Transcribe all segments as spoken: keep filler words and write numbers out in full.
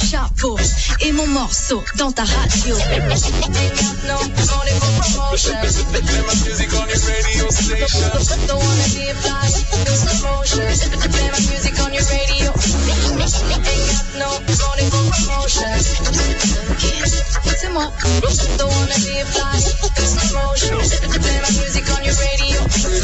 chapeau et mon morceau dans ta radio. No, only for promotion. Play my music on your radio station. Don't wanna be a fly, do some motion. Play my music on your radio. Ain't got no only for promotion. C'est moi. Don't wanna be a fly, do some motion. Play my music on your radio.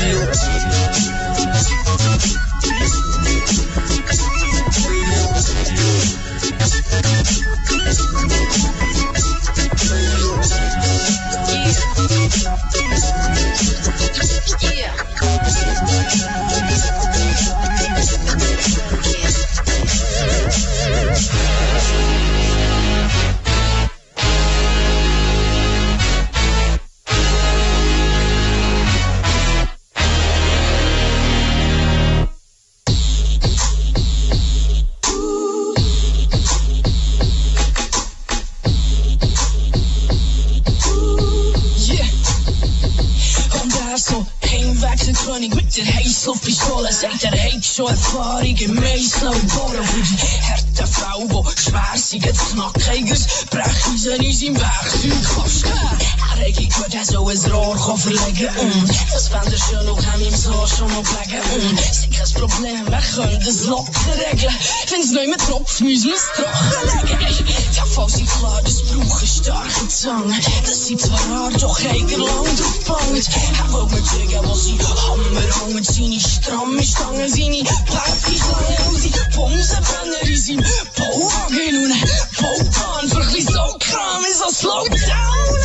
Zet er heet zo ervaring in meesloop boren voor die herte vrouw wo zwaar zie het snakkijkers prachtjes en is in weg zien gast reg ik wat hij zo is raar gaan verleggen om was van de show nog aan hem zo schon op leggen om zeker het probleem weg gaan de slot te regelen vindt nooit met trop müssen we strach leggen ja vast die klaar de sproeg gestar gezangen dat ziet zwar raar toch heker lang gevangen hij wou me zeggen was hij hammer hangen zien niet stram is stangen zien niet party gaan hoe die pomsen van er is in pogen en pogen verglies zo kram is al slow down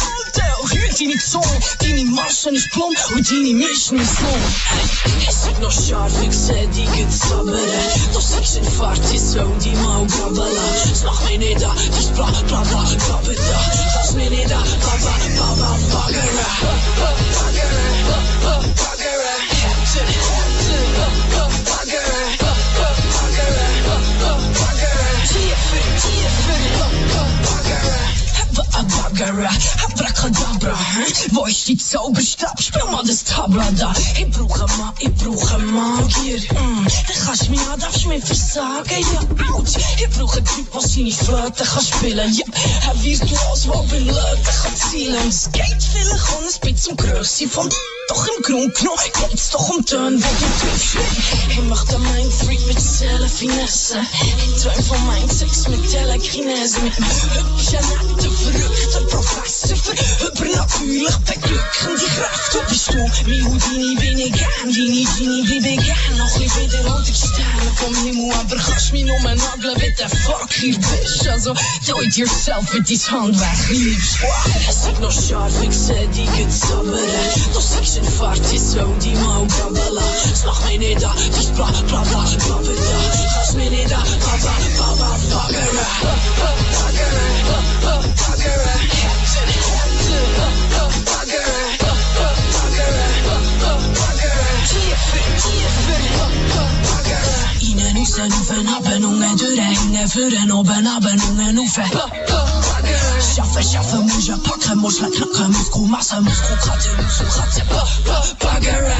die niet zong, die niet marsen is plom, hoe die niet mischen is long. Hij zit nog scharf, ik zei die het sabberen. Doch ik zijn vaart is zo, die mau gabbelen. Slag me niet da, dus bla bla bla gabbeda. Das me niet da, bla bla bla bla baggeren. Baggeren, baggeren. Hepten, hepten, baggeren. Baggeren, baggeren. Tiefer, tiefer, baggeren. Baggera, abracadabra, wo ich die Zauberstab, spiel mal das Tabla da. Ich brauche ma, ich brauche Magier, mm. Da kannst du mir, darfst du mir versagen, ja, out. Ich brauche Typ, was sie nicht flirten kann spielen, ja. Er virtuos, wo bin Leute kann zielen. Es geht vielleicht um ein bisschen Größe von doch im Grund genommen geht's doch um Töne, wo du triffst. Ich mach da mein Freak mit Zelle-Finesse. Ich träum von mein Sex mit Telekinese. Mit einem hübschen, netten, verrückten Professor für übernatürlich beglückende Kraft. Du bist du, mein Houdini, bin ich gern. Deine Genie, wie begann. Noch ein bisschen wieder unter die Sterne vom Himmel. Aber kannst mich nur nageln, wie der Fuck hier bist. Also, do it yourself mit dein Handwerk liebst. Es ist noch scharf, ich seh die gezabberen. Doch siehst du Fahrt ist so, die mau gabbela. Slag me niet da, dus bla bla bla gabbela. Gas me niet da, bla bla bla bla baggera. Baggera, baggera. Hepten, hepten, baggera. Baggera, baggera. Tiefer, tiefer, baggera. Innen husen oefen, appen, ungen, deuren, hingen, vuren, oben, appen, ungen, oefen. Schaffe, schaffe, muss je pakken, muss je knakken, muskel, massa, muskel, gaten, muskel, gaten, ba, ba, baggera.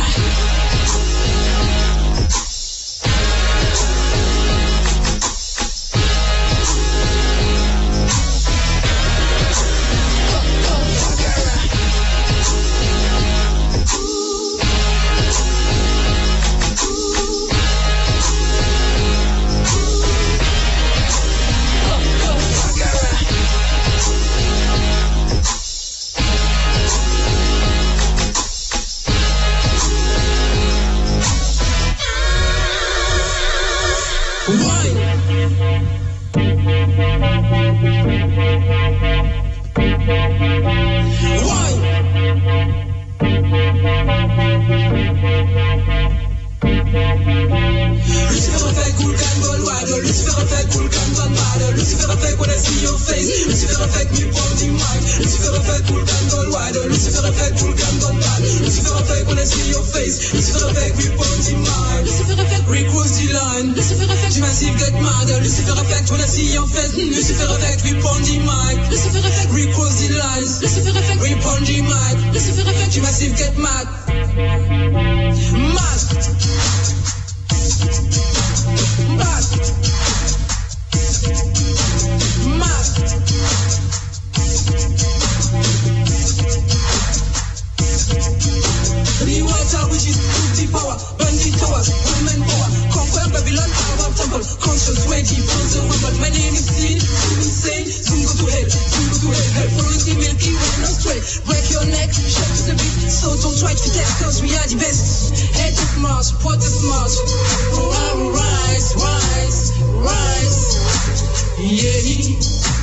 test cause we are the best. Head of Mars, what of Mars. Rise, rise, rise. Yeah.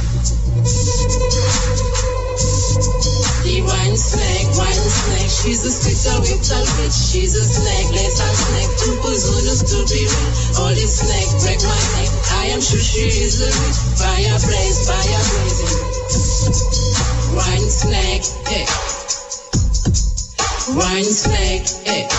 The wine snake, wine snake. She's a splitter with a bitch. She's a snake, lethal snake. Two Zulus to be real. All this snake break my neck. I am sure she is a witch. Fire blaze, fire blazing. Wine snake, eh. Wine snake, eh.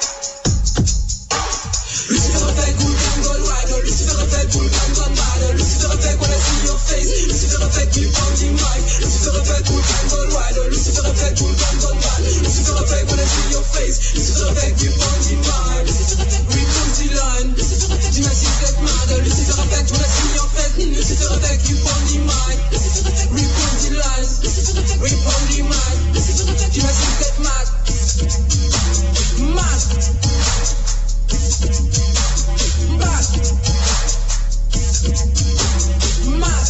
Lucifer effect, cool gun, gold rider. Lucifer effect, cool gun, gun rider. Lucifer effect, when I see your face. Lucifer effect, keep on the mic. Lucifer effect, cool gun, gold rider. Lucifer effect, cool gun, gun rider. Lucifer effect, when I see your face. Lucifer effect, keep on the mic. We come the line. Tu m'as si fait mal. Lucifer effect, when I see your face. Lucifer effect, keep on the mic. We come the line. We come the mic. Tu m'as si fait mal. Mad. Mad. Mad.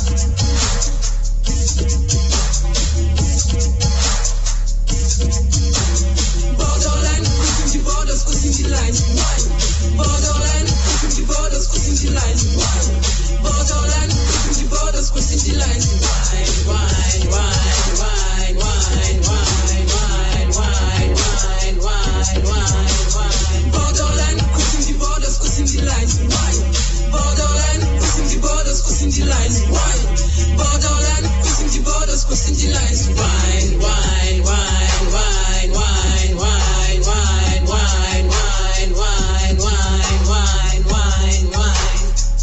Borderline, crossing the borders, crossing the lines. Why? Borderline, crossing the borders, crossing the lines. Why? Borderline, crossing the borders, crossing the lines. Wine, wine, wine, wine, wine, wine, wine, wine, wine, wine, wine, wine. Borderline, crossing the borders, crossing the lines. Why? Borderline, crossing the borders, crossing the lines. Why? Borderline, crossing the borders, crossing the lines. Wine, wine, wine, wine, wine, wine, wine, wine, wine, wine, wine, wine, wine, wine.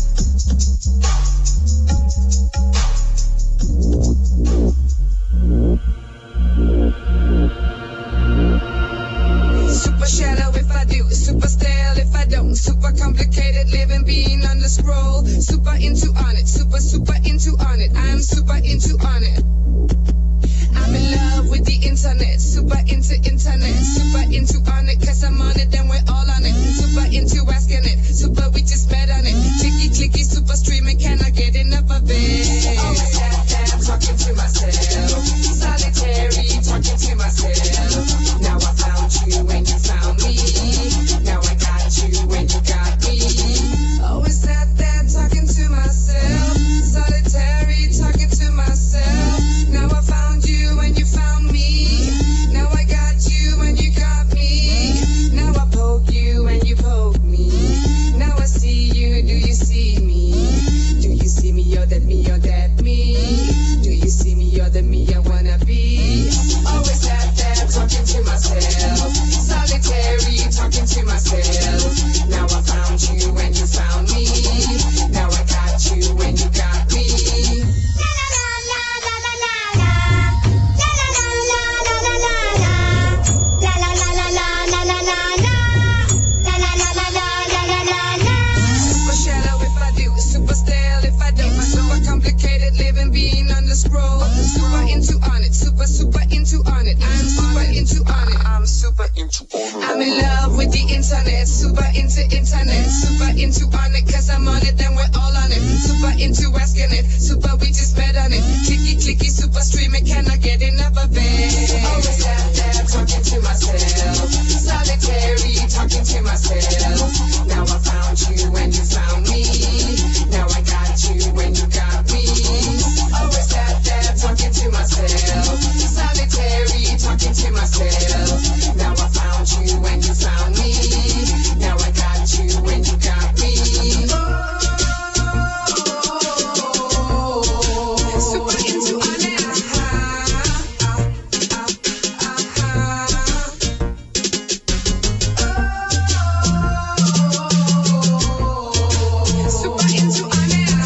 Super shallow if I do, super stale if I don't. Super complicated living being on the scroll. Super into on it, super super into on it. I'm super into on it. I'm in love with the internet, super into internet, super into on it, cause I'm on it, then we're all on it. Super into asking it, super we just met on it. Clicky clicky, super streaming, can I get enough of it? Always sat there talking to myself, solitary talking to myself. Now I found you and you found me, now I got you and you got me. Always sat there talking to myself, solitary talking to myself. Now I found you and you found me. Now I got you and you got me. Now I poke you and you poke me. Now I see you, do you see me? Do you see me, you're that me, you're that me? Do you see me, you're the me I wanna be? Always sat there talking to myself, solitary talking to myself. Now I found you and you found me. Now I got you and you got me. Scroll, super into on it, super super into on it. I'm super into on it. I'm super into on it. I'm in love with the internet, super into internet, super into on it, cause I'm on it, then we're all on it. Super into asking it, super we just met on it. Clicky clicky, super streaming, can I get enough of it? Always sat there talking to myself, solitary talking to myself. Now I found you and you found me. Now I got you and you got me. Always sat there talking to myself, solitary talking to myself. Now I found you and you found me. Now I got you and you got me. Oh, super into on it. Super into on it.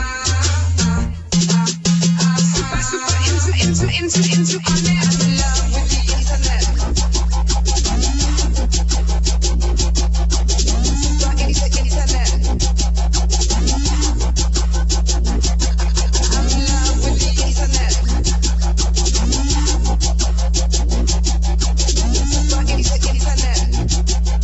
Super into into into into on it. I'm in love with the internet. Super into internet. I'm in love with the internet. Super into internet.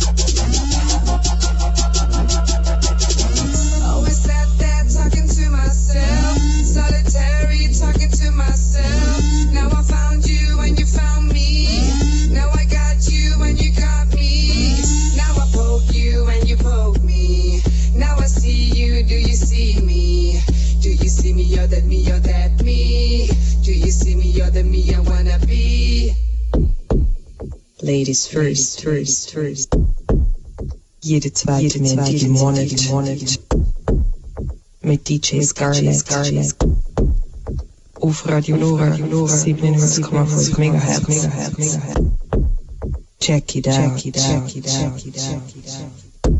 Always sat there talking to myself, solitary talking to myself. Now I found you you're the me, you're that me. Do you see me, you're the me I wanna be. Ladies first, first, first. Jede zweite Minute im Monat. Mit D J Scarlett. Auf Radio Nora, siebenundneunzig Komma fünf Megahertz. Check it out, check it out, check it out, check it out.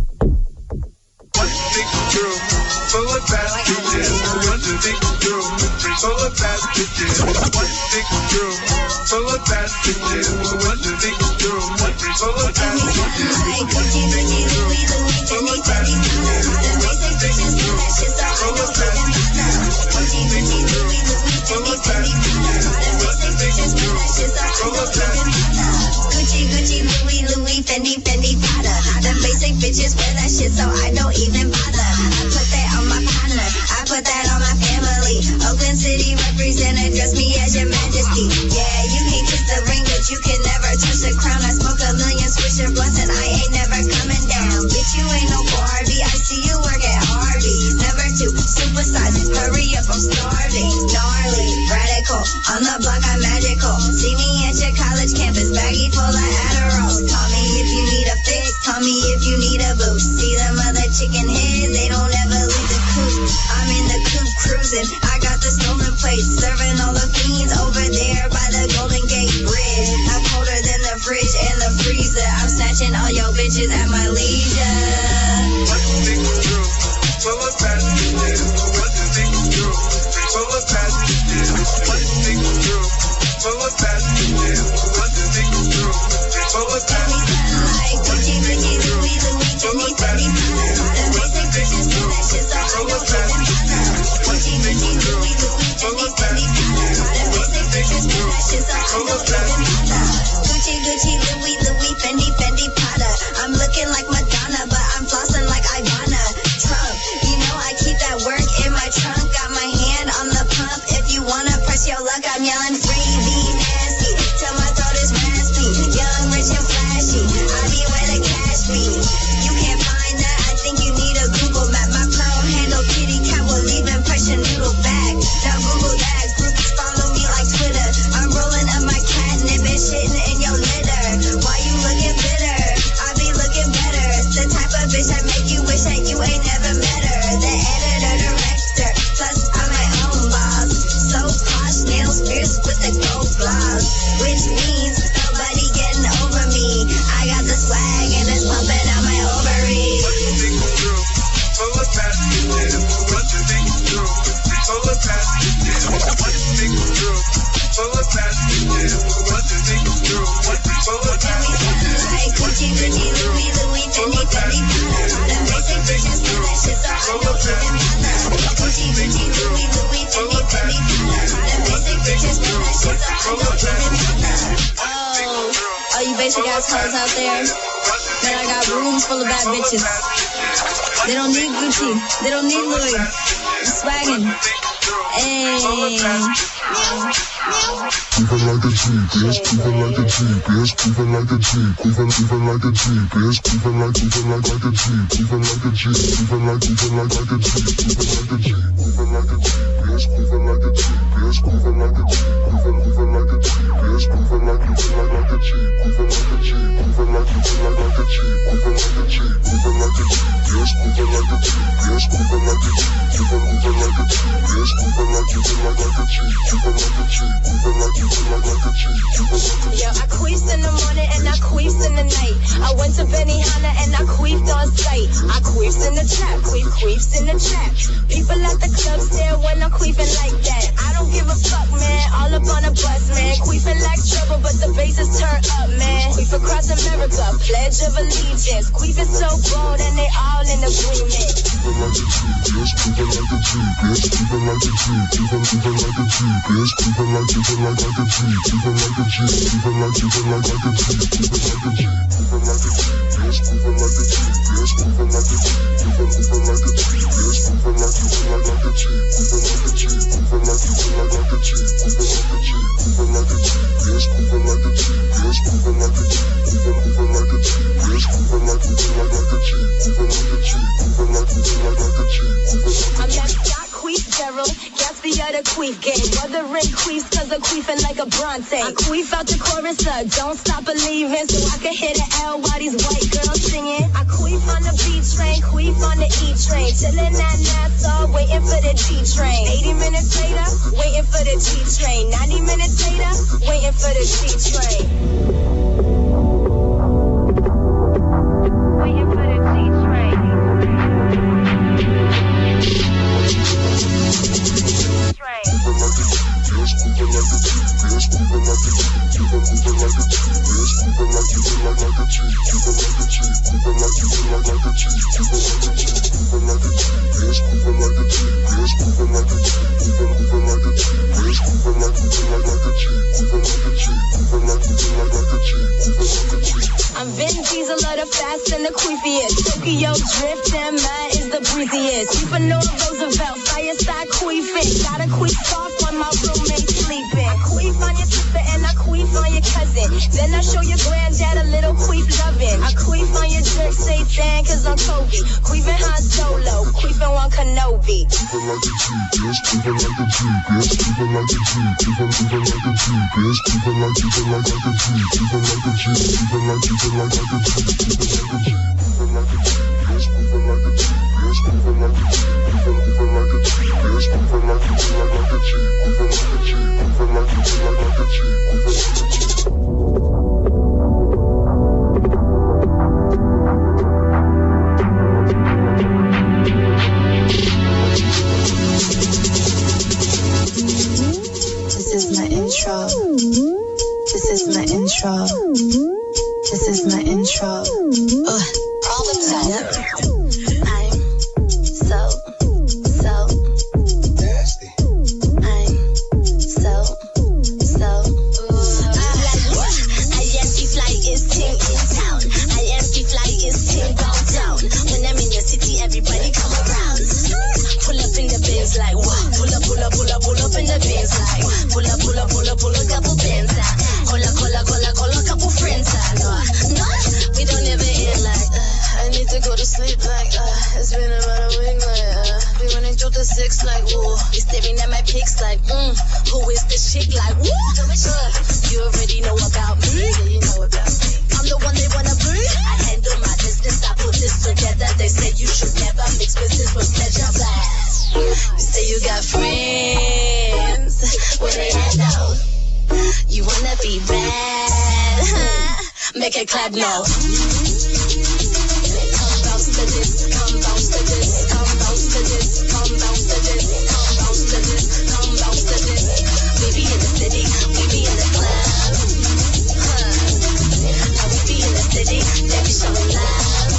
One big room full of fast bitches. One big room full of fast bitches. One big room full of fast bitches. One big room full of fast bitches. One big room full of fast bitches. One big room full of fast bitches. One big room full of fast bitches. One big room full of fast bitches. Gucci, Gucci, Louis, Louis, Fendi, Fendi, Prada. The basic bitches wear that shit, so I don't even bother. I put that on my partner, I put that on my family. Oakland City representative, dress me as your majesty. Yeah, you can kiss the ring, but you can never touch the crown. I smoke a million swisher blunts and I ain't never coming down. Bitch, you ain't no Barbie, I see you work at Harvey's. Never to supersize, hurry up, I'm starving. Gnarly, radical, on the block I'm magical. See me at your college campus, baggy full of Adderalls. Call me if you need a fix, call me if you need a boost. See them other chicken heads, they don't ever leave the coop. I'm in the coop cruising, I got the stolen plates. Serving all the fiends over there by the Golden Gate Bridge. I'm colder than the fridge and the freezer. I'm snatching all your bitches at my leisure. One big room full of fast bitches. One big room full of fast bitches. One big room full of fast bitches. One big room full of fast bitches. Like Gucci, Gucci, Louis, Louis, Fendi, Fendi, Prada. The basic bitches wear that shit, so I don't even bother. Gucci, Gucci, Louis, Louis, Fendi, Fendi, Prada. The basic bitches wear that shit, so I don't even bother. Gucci, Gucci, Louis, Louis, Fendi, Fendi, Prada. I'm looking like Madonna, but I'm flossing like Ivana Trump. You know I keep that work in my trunk. Got my hand on the pump. If you wanna press your luck, I'm yelling free, be nasty. Till my throat is raspy. Young, rich, and flashy. I be where the cash be. You can't find that. I think you need a Google map. My pearl handle kitty cat will leave impression noodle bag. Now Google that. Groupies follow me like Twitter. I'm rolling up my catnip and shitting in your litter. Why you looking bitter? I be looking better. The type of bitch that make you wish that you ain't never met her. The editor, director, plus I'm my own boss. So posh, nails pierced with the gold gloss, which means nobody getting over me. I got the swag and it's pumping out my ovaries. One big room full of fast bitches. One big room full of fast bitches. One big room full of fast bitches. One big room full of fast bitches. Like Gucci, Gucci, Louis, Louis, Fendi, Fendi, Prada. The basic bitches wear that shit, so I don't even bother. Gucci, Gucci, Louis, Louis, Fendi, Fendi, Prada. The basic bitches wear that shit, so I don't even bother. Oh, all you basic ass hoes out there, man, I got rooms full of bad bitches. They don't need Gucci, they don't need Louis. I'm swaggin'. Ayy. Even like a Jeep, yes, even like a Jeep, yes, even like a Jeep, even even like a Jeep, yes, even like even like like a Jeep, even like a Jeep, even like even like like a Jeep, even like a Jeep, even like a Jeep, yes, even like a Jeep, yes, even like a Jeep, even even like a Jeep, yes, even like even like like a Jeep, even like a Jeep, even like even like like a Jeep, even like a Jeep, even like a Jeep, yes, even like a Jeep, yes, even like a Jeep, even even like a Jeep, yes, even like even like like a Jeep, even like a Jeep, even like even like like a Jeep, even like a Jeep. Yeah, I queefed in the morning and I queefed in the night. I went to Benihana and I queefed on sight. I queefed in the trap, queef queefs in the trap. People at the club stare when I'm queefing like that. I don't give a fuck, man. All up on a bus, man. Queefing like trouble, but the bass is turned up, man. Queef across America, pledge of allegiance. Queefing so bold and they all in agreement. Even like a Jeep, yes, even like a Jeep, yes, even like a Jeep, even even like a Jeep, yes, even like even like like a Jeep, even like a Jeep, even like even like like a Jeep, even like a Jeep, even like a Jeep, yes, even like a Jeep, yes, even like a Jeep, even even like a Jeep, yes, even like even like like a Jeep, even like a Jeep, even like even like like a Jeep, even like a Jeep, even like a Jeep, yes, even like a Jeep, yes, even like a Jeep, even even like a Jeep, yes, even like even like like a Jeep, even like a Jeep, even like even like like a Jeep, even like a Jeep. I'm that Scott Queef Gerald, Gatsby of the queef game. Wuthering queefs cause I'm queefing like a Bronte. I queef out the chorus up, don't stop believing, so I can hit an L while these white girls singing. I queef on the B train, queef on the E train. Chillin' at Nassau, waiting for the G train. eighty minutes later, waiting for the G train. ninety minutes later, waiting for the G train. Waiting for the G train. I'm Vin Diesel of the fast and the queefiest. Tokyo drift and mine is the breeziest. Supernova Roosevelt, fire side queefing. Got a queef off on my roommate sleeping. I queef on your sister and I queef on your cousin. Then I show your granddad a little queef loving. I queef on your jerk, say thank cause I'm Kobe. Queefing Han Solo, queefing on Kenobi. Queefing like a G, yes, queefing like a G, yes, queefing like a G, queefing, queefing like a G, yes, queefing like, queefing like like a G, queefing like a G, queefing like, queefing like like a G, queefing like a G, queefing like a G, yes, queefing like a G, yes, queefing like a G, queefing, queefing like a G, yes, queefing like, queefing like like a G, queefing like a G, queefing like, queefing like like a G, queefing like a G. This is my intro. This is my intro. This is my intro. Uh, Problem solver. I'm so, so nasty. I'm so, so. Uh, I am the flyest thing in town. I am the flyest thing downtown. When I'm in your city, everybody come around. Pull up in the Benz like what? Pull up, pull up, pull up, pull up in the Benz like pull up, pull up, pull up, pull up, couple Benz out. Call up, call up, call up, call up, couple friends out. No, no, we don't ever end like uh, I need to go to sleep like uh, it's been about a week like uh, we running through the six like ooh. You staring at my pics like mm, who is this chick like woo? Uh, you already know about me. Yeah, you know about me. I'm the one they wanna be. I handle my business. I put this together. They say you should never mix business with pleasure. You say you got friends, where they at though? You wanna be bad? Make it clap now. Come bounce to this, come bounce to this, come bounce to this, come bounce to this, come bounce to this, come bounce to this. We be in the city, we be in the club. Huh. Now we be in the city, let me show love.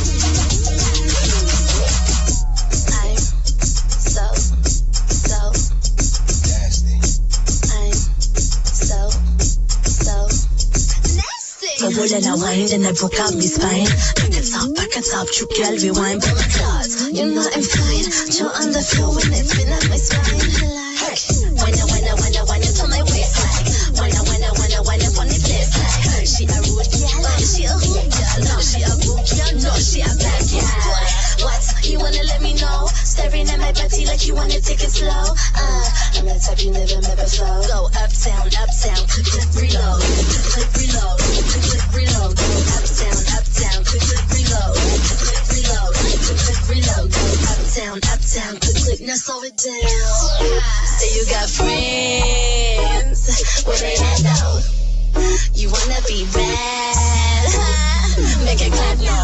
I'm so, so nasty. I'm so, so nasty. I wouldn't have whined and I broke out my spine. Back it up, back it up, you girl, rewind. Put my claws, you know I'm fine. Chill on the floor when it's been up my spine. Like, when I, when I, when I, when it's on my waist. Like, when I, when I, when I, when it's on the place. Like, she a rude girl, she a hood girl. No, she a good girl, no, she a bad girl. What, you wanna let me know? Staring at my body like you wanna take it slow. Uh, I'm the type you never met before. Go uptown, uptown, click, click, reload. Click, click, reload. Click, click, reload. Go uptown, uptown, click, click, reload. Click, click, reload. Click, click, reload. Go uptown, uptown, click, click, now slow it down. Say you got friends, where they at though? You wanna be bad? Make it clap now.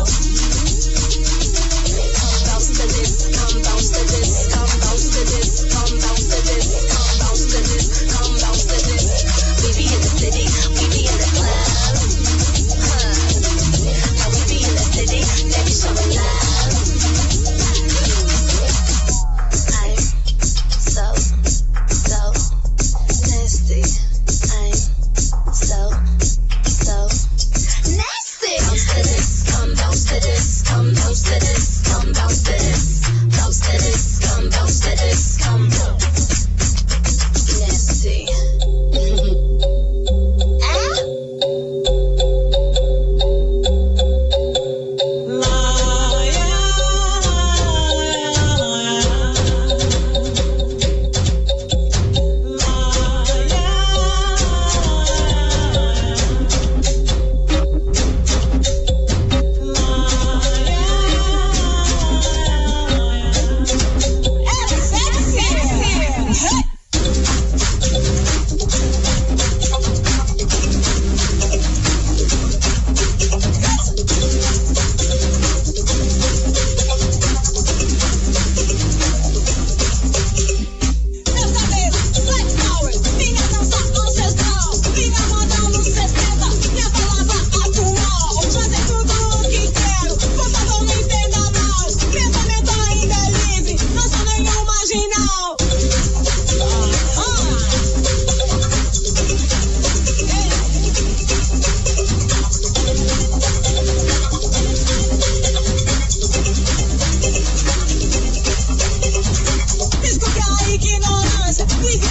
Come bounce to this, come bounce to this, come bounce to this, come bounce to this, come bounce to this, come bounce to this. We be in the city, we be in the club. Huh. Now we be in the city, let me show love. I'm so, so nasty. I'm so, so nasty. Bounce to this, come bounce to this.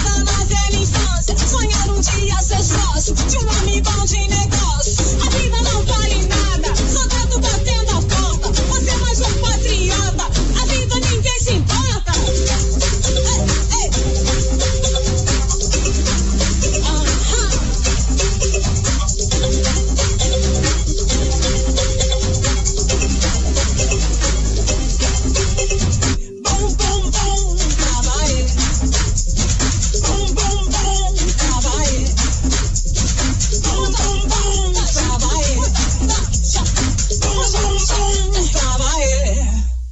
Criada na velha infância, sonhar um dia ser sócio de um amigão de negócio. A vida não vale nada, soldado batendo a porta. Você é mais um patriota, a vida ninguém se importa. Ei, ei. Bom, bom, bom, trabalhei. Bom, bom, bom, trabalhei. Bom, bom, bom, trabalhei. Bom, bom, bom, trabalhei.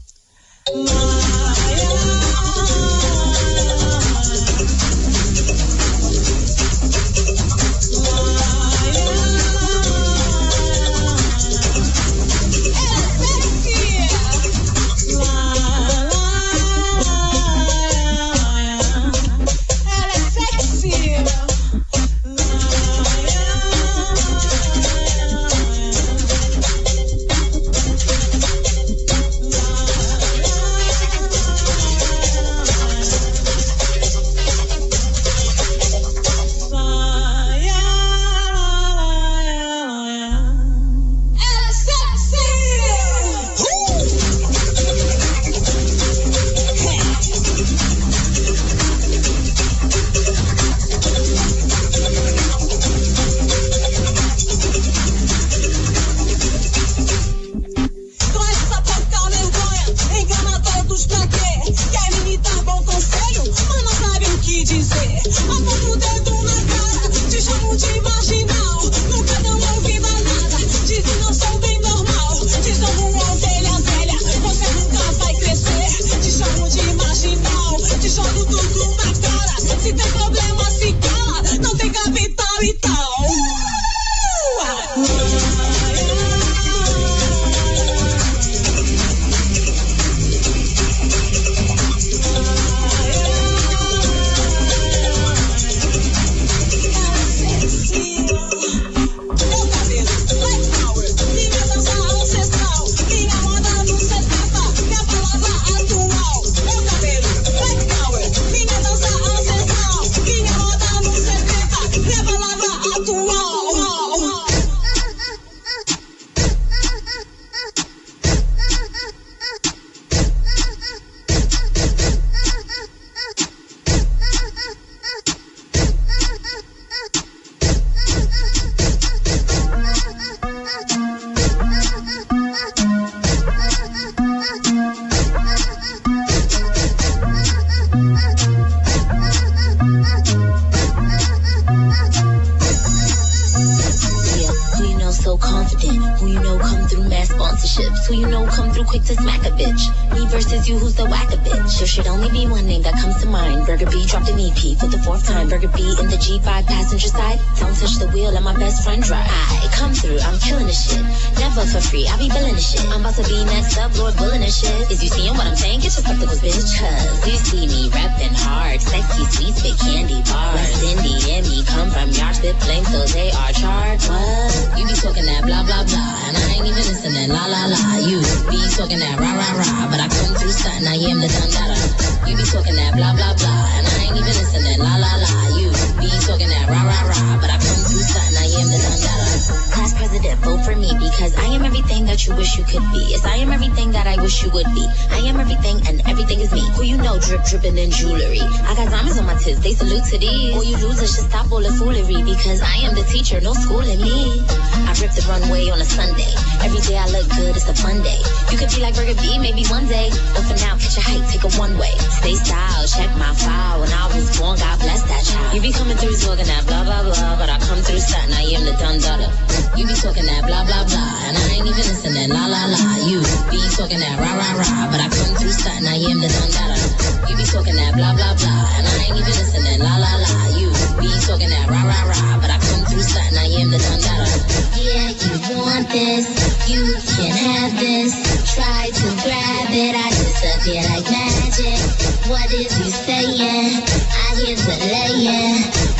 Who you know come through quick to smack a bitch? Me versus you, who's the whack a bitch? There should only be one name that comes to mind. Burger B dropped an E P for the fourth time. Burger B in the G five passenger side. Don't touch the wheel, let my best friend drive. I come through, I'm killing this shit. Never for free, I be billing this shit. I'm about to be next up, Lord Bullin' this shit. Is you seeing what I'm saying? Get your spectacles, bitch. Cause you see me reppin' hard. Sexy, sweet, spit candy bars. West Indian, me come from yard, spit flames, so they are charged. What? You be talking that blah, blah, blah. And I ain't even listening, la, la, la. You be talking that rah, rah, rah. But I come through something, I am the dundada. You be talking that blah, blah, blah. And I ain't even listening, la, la, la. You be talking that rah, rah, rah. But I come through something, I am the dundada. Class president, vote for me because I am everything that you wish you could be. Yes, I am everything that I wish you would be. I am everything and everything is me. Who you know drip, dripping in jewelry. I got diamonds on my tits, they salute to these. All you losers should stop all the foolery because I am the teacher, no schooling me. I ripped the runway on a Sunday. Every day I look good, it's a fun day. You could be like Burger B, maybe one day. But for now, catch a height, take a one way. Stay style, check my file. When I was born, God bless that child. You be coming through talking that blah, blah, blah. But I come through something, I am the done daughter. You be talking that blah, blah, blah. And I ain't even listening, la, la, la. You be talking that rah, rah, rah. But I come through something, I am the done daughter. You be talking that blah, blah, blah. And I ain't even listening, la, la, la. You be talking that rah, rah, rah. But I come through something, I am the done daughter. Yeah, you want this, you can have this. Try to grab it, I disappear like magic. What is you saying? I hear the laying.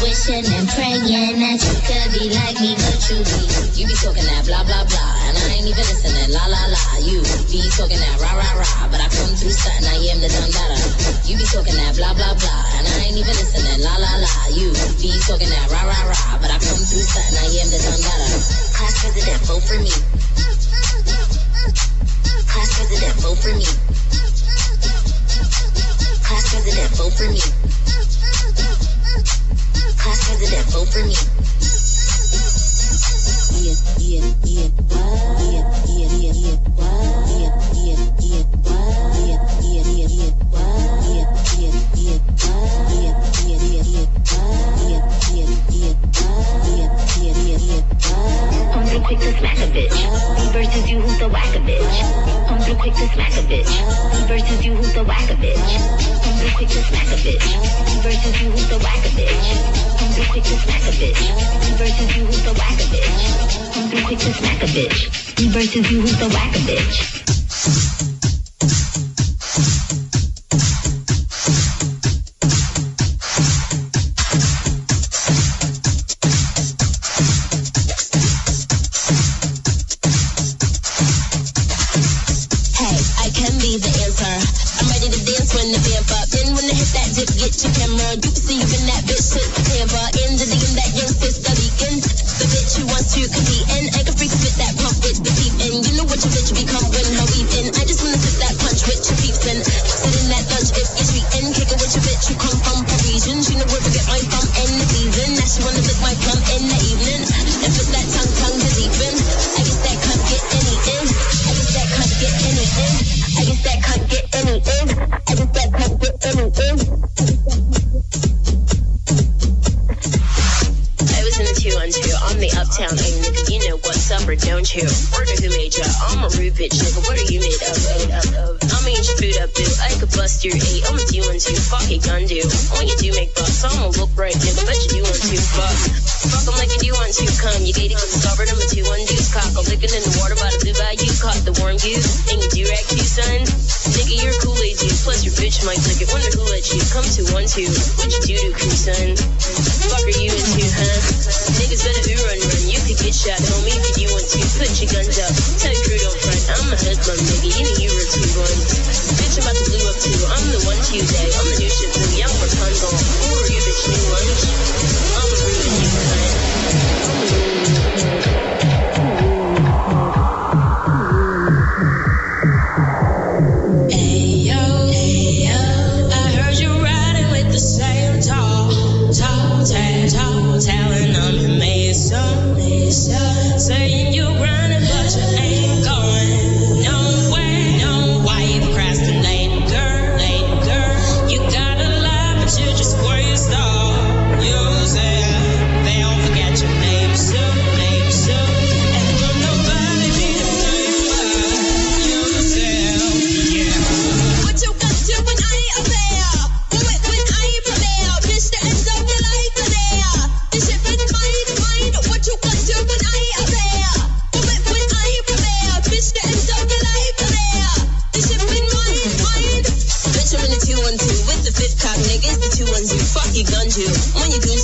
wishing and praying that you could be like me, but you be. You be talking that blah, blah, blah, and I ain't even listening, la, la, la. You be talking that rah, rah, rah, but I come through something, I am the done dada. You be talking that blah, blah, blah, and I ain't even listening, la, la, la. You be talking that rah, rah, rah, but I come through something, I am the done dada. Class president, vote for me. Class president, vote for me. Class president, vote for me. Class president, vote for me. Yeah, yeah, yeah, yeah, yeah, yeah, yeah, yeah, yeah, yeah, yeah, I'm real quick to smack a bitch. Me versus you, who's the whack a bitch? I'm real quick to smack a bitch. Me versus you, who's the whack a bitch? I'm real quick to smack a bitch. Me versus you, who's the whack a bitch? I'm real quick to smack a bitch. Me versus you, who's the whack a bitch? I'm real quick to smack a bitch. Me versus you, who's the whack a bitch? Get your camera, you see you in that bitch shit. Tampa, in the D M that young sister leaking. The bitch who wants to compete, and I can freak spit that pump with the teeth. And you know what your bitch become when her weaving. I just wanna sit that punch with your peeps and sit in that lunch if you're treating. Kick it with your bitch who come from Parisian. She know where to get my thumb in the season. Now she wanna lick my plum in the evening. And put that tongue tongue to deep in. I guess that cunt get any in. I guess that cunt get any in. I guess that cunt get any in. I guess that cunt get any in. I'm the uptown A nigga, you know what's up or don't you? Word who made ya? I'm a rude bitch nigga, what are you made of? Made up of? I'ma eat your food up, boo. I could bust your eight, I'ma do one two, fuck it, gun do. When you do make bucks, I'ma look right, nigga, bet you do one two, fuck. Fuck 'em like you do one two, come. You gated, get discovered, I'm a two one deuce cock. I'm licking in the water by the blue bayou, caught the warm goose. And you do rag too, son? Nigga, you're Kool-Aid dude, plus your bitch might lick it. Wonder who let you come to one two. What you do to cool, son? Fuck are you into, huh? Niggas better be run, run. You could get shot, homie, if you do want to. Put your guns up. Tell